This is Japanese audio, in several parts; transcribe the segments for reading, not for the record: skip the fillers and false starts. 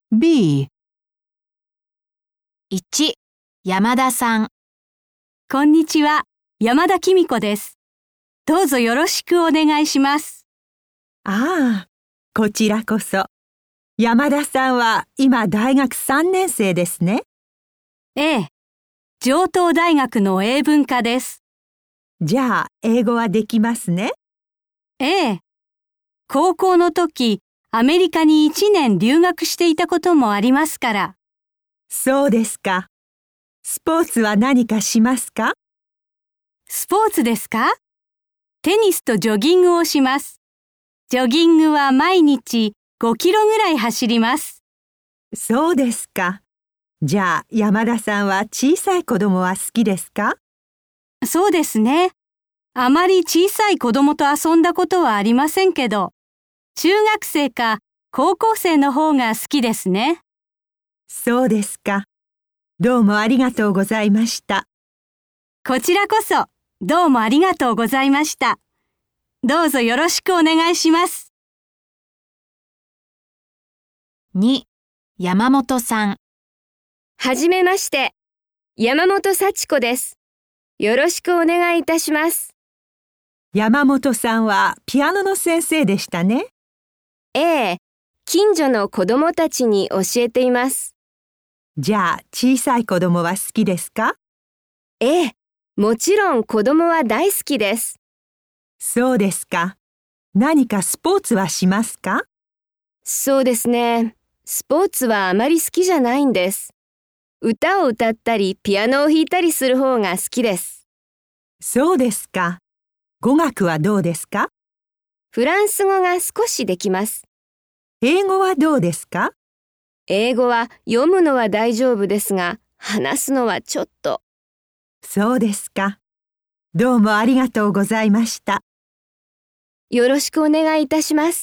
B、 1、山田さん。 こんにちは、山田紀美子です。どうぞよろしくお願いします。 ああ、こちらこそ。山田さんは今大学3年生ですね。 ええ、城東大学の英文科です。 じゃあ、英語はできますね。 ええ、高校の時、アメリカに1年留学していたこともありますから。 そうですか。スポーツは何かしますか？ スポーツですか？テニスとジョギングをします。ジョギングは毎日5キロぐらい走ります。 そうですか。じゃあ、山田さんは小さい子供は好きですか？ そうですね。あまり小さい子供と遊んだことはありませんけど、中学生か高校生の方が好きですね。 そうですか。どうもありがとうございました。 こちらこそ、どうもありがとうございました。どうぞよろしくお願いします。 2、山本さん。 はじめまして。山本幸子です。よろしくお願いいたします。 山本さんはピアノの先生でしたね。 ええ、近所の子供たちに教えています。 じゃあ、小さい子供は好きですか？ ええ、もちろん子供は大好きです。 そうですか。何かスポーツはしますか？ そうですね。スポーツはあまり好きじゃないんです。歌を歌ったりピアノを弾いたりする方が好きです。 そうですか。語学はどうですか？ フランス語が少しできます。 英語はどうですか？ 英語は読むのは大丈夫ですが、話すのはちょっと。 そうですか。どうもありがとうございました。 よろしくお願いいたします。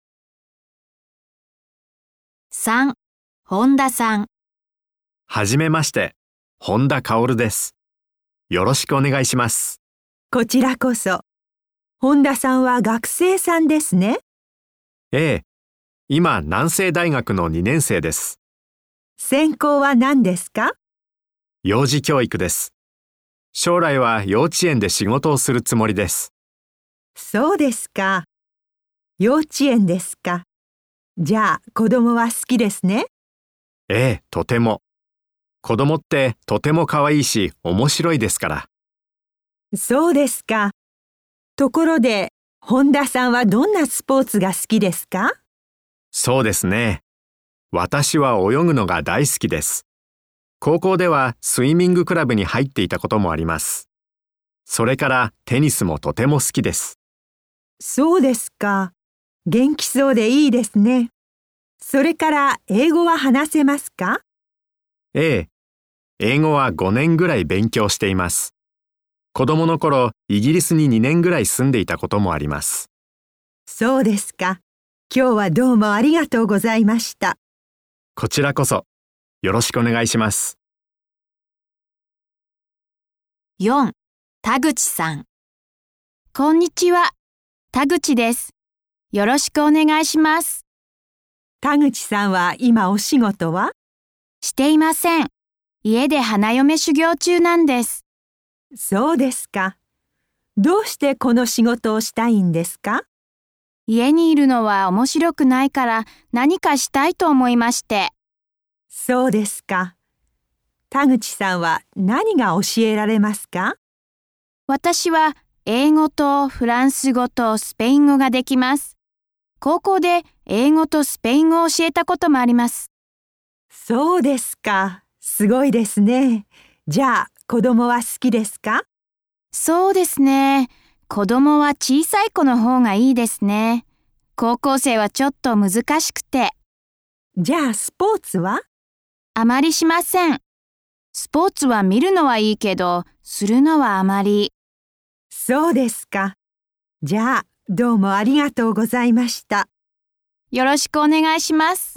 3、本田さん。 はじめまして、本田薫です。よろしくお願いします。 こちらこそ。本田さんは学生さんですね。 ええ、今、南西大学の2年生です。 専攻は何ですか？ 幼児教育です。将来は幼稚園で仕事をするつもりです。 そうですか。幼稚園ですか。じゃあ、子供は好きですね。 ええ、とても。子供ってとても可愛いし面白いですから。 そうですか。ところで、本田さんはどんなスポーツが好きですか？ そうですね。私は泳ぐのが大好きです。高校ではスイミングクラブに入っていたこともあります。それからテニスもとても好きです。 そうですか。元気そうでいいですね。それから英語は話せますか？ ええ、英語は5年ぐらい勉強しています。子供の頃、イギリスに2年ぐらい住んでいたこともあります。 そうですか。今日はどうもありがとうございました。 こちらこそ、よろしくお願いします。 4、田口さん。 こんにちは。田口です。よろしくお願いします。 田口さんは今お仕事は？ していません。家で花嫁修行中なんです。 そうですか。どうしてこの仕事をしたいんですか？ 家にいるのは面白くないから何かしたいと思いまして。 そうですか。田口さんは何が教えられますか？ 私は英語とフランス語とスペイン語ができます。高校で英語とスペイン語を教えたこともあります。 そうですか。すごいですね。じゃあ、子供は好きですか？ そうですね。子供は小さい子の方がいいですね。高校生はちょっと難しくて。 じゃあ、スポーツは？ あまりしません。スポーツは見るのはいいけど、するのはあまり。 そうですか。じゃあ、どうもありがとうございました。 よろしくお願いします。